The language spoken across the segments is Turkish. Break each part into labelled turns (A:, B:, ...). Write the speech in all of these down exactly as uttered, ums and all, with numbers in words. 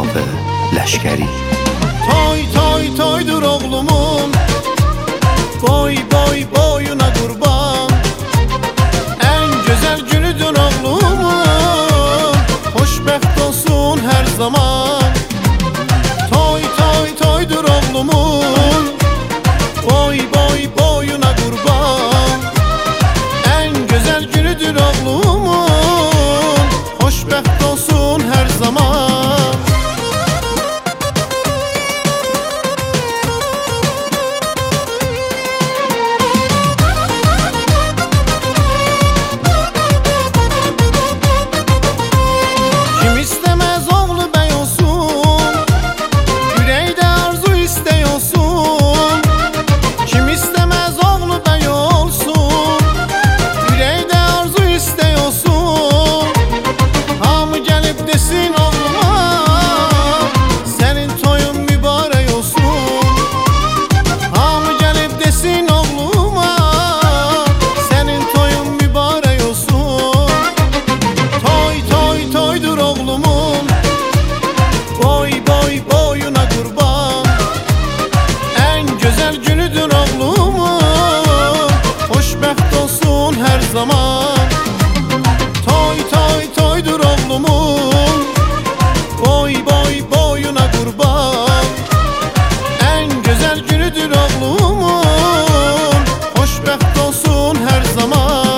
A: aldı leşkeri.
B: Toy toy toydur oğlumun, boy boy boyuna kurban. En güzel günüdür oğlumun, hoşbext olsun her zaman. Toy toy toydur oğlumun, boy boy boyuna kurban. En güzel günüdür oğlumun, hoşbext olsun her zaman. Zaman toy toy toydur oğlumun, boy boy boyuna kurban. En güzel günüdür oğlumun, hoşbext olsun her zaman.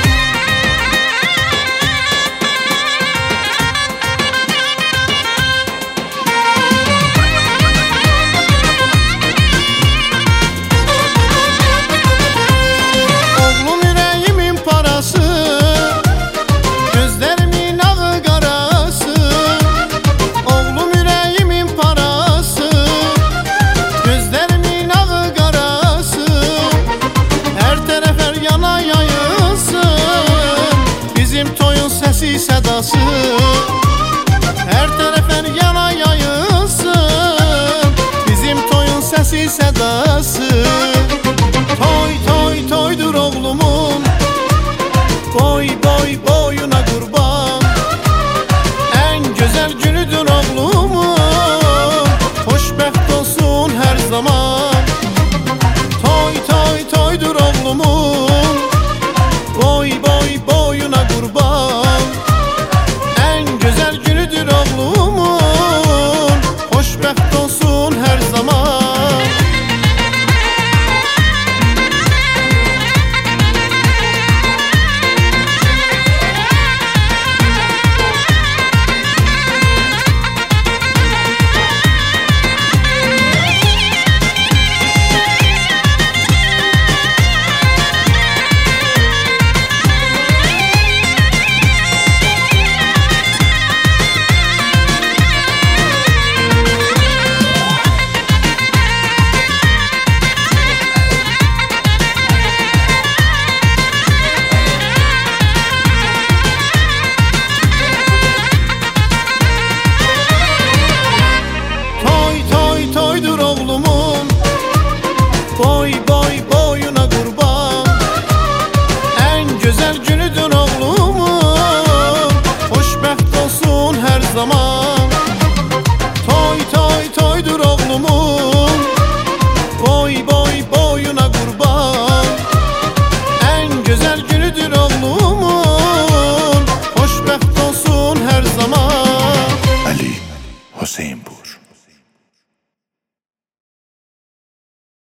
B: Sesi sedası her tərəfən yana yayılsın, bizim toyun sesi sedası. Toy toy toydur oğlumun, boy boy boyuna kurban. En güzel günüdür oğlumun, hoşbext olsun her zaman. Toy toy toydur oğlumun, boy boy boyuna kurban. Oğlumun, hoşbext olsun her zaman. Boy boy boyuna kurban. En güzel günüdür oğlumun, hoşbext olsun her zaman. Toy toy toydur oğlumun, boy boy boyuna kurban. En güzel günüdür oğlumun, hoşbext olsun her zaman.
A: Ali Hüseyinpur.